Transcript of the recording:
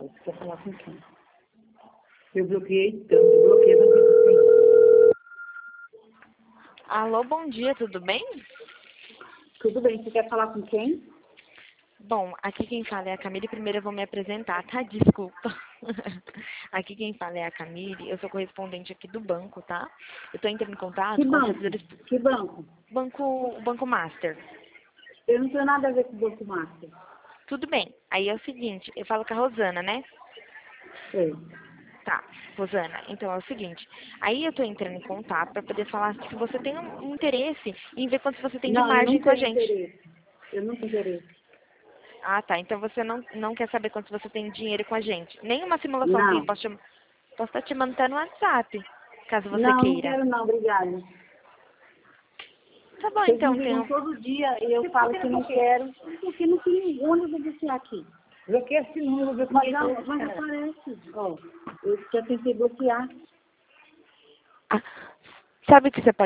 Você quer falar com quem? Eu bloqueei tanto, bloqueei tanto. Alô, bom dia, tudo bem? Tudo bem, você quer falar com quem? Bom, aqui quem fala é a Camille. Primeiro eu vou me apresentar, tá? Desculpa. Aqui quem fala é a Camille, eu sou correspondente aqui do banco, tá? Eu tô entrando em contato Que com os banco? servidores... Que banco? Banco Master. Eu não tenho nada a ver com o Banco Master. Tudo bem. Aí é o seguinte, eu falo com a Rosana, né? Sei. Tá, Rosana, então é o seguinte, aí eu tô entrando em contato para poder falar se você tem um interesse em ver quanto você tem de Não, eu margem não com a tenho gente. interesse. Eu não tenho interesse. Ah, tá, então você não quer saber quanto você tem de dinheiro com a gente. Nenhuma simulaçãozinha, Não. posso estar te mandando no WhatsApp, caso você Não queira. quero não, obrigada. Tá bom, Vocês me então, ligam todo dia e eu falo que não quero, porque não tem onde eu vou aqui. Bloqueia esse número, Mas aparece. Ó, eu já tentei bloquear. Ah, sabe o que você pode